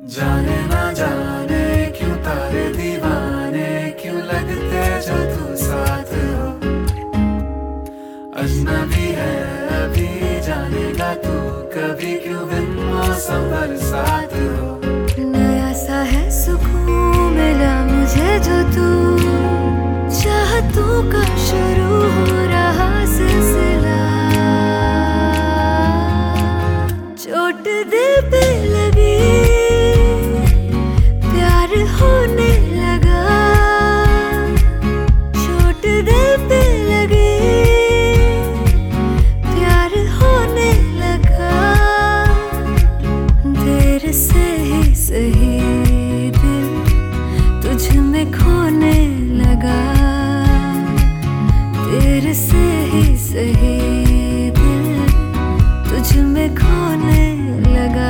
जाने ना जाने क्यों तारे दीवाने क्यों लगते जो तू साथ हो। अजनबी है अभी जानेगा तू कभी क्यों बिन मौसम बरसात हो। नया सा है सुकून मिला मुझे जो तू चाहतों का शुरू हो रहा सिलसिला। चोट दिल पे लगी प्यार होने लगा। चोट दिल पे लगी प्यार होने लगा। देर से ही सही दिल तुझ में खोने लगा। देर से ही सही दिल तुझ में खोने लगा।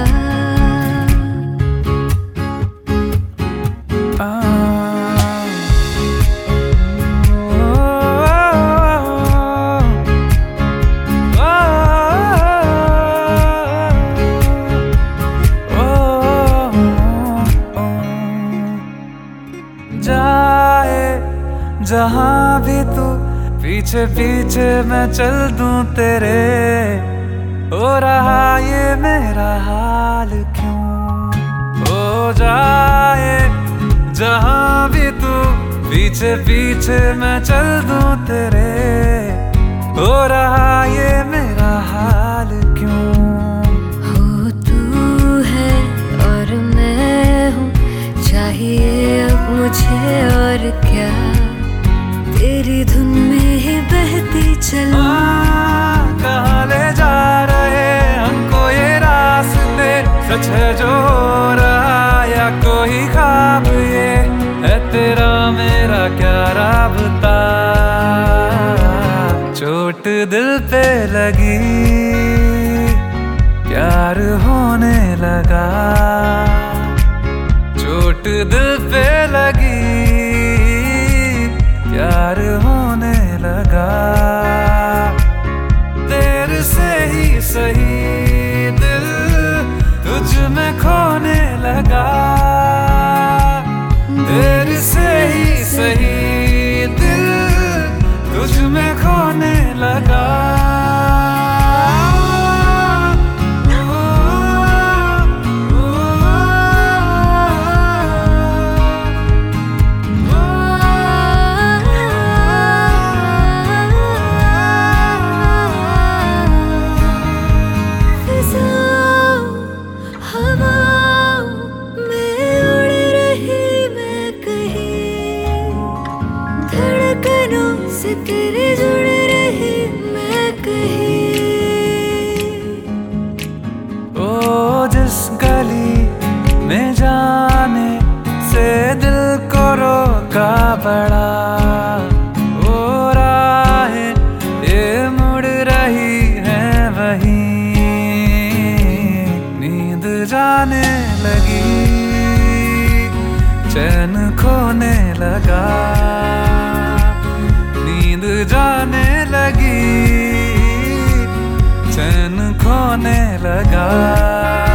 जाए जहां भी तू पीछे पीछे मैं चल दूं तेरे। हो रहा ये मेरा हाल क्यों हो जाए। जहां भी तू पीछे पीछे मैं चल दूं तेरे। हो रहा ये मेरा हाल क्यों। हो तू है और मैं हूँ चाहिए अब मुझे और क्या। तेरी धुन में ही बहती चलूं। कहाँ ले जा रहे हमको ये रास्ते। सच है जो हो रहा या कोई ख्वाब ये है तेरा मेरा क्या राबता। चोट दिल पे लगी प्यार होने लगा। चोट दिल पे लगी प्यार होने लगा। देर से ही सही दिल तुझ में खोने लगा। देर से ही सही दिल तुझ में खोने लगा। से तेरे जुड़ रही मैं कहीं। ओ जिस गली में जाने से दिल को रोका बड़ा। ओ राहें ये मुड़ रही है वहीं। नींद जाने लगी चैन खोने लगा। नींद जाने लगी चैन खोने लगा।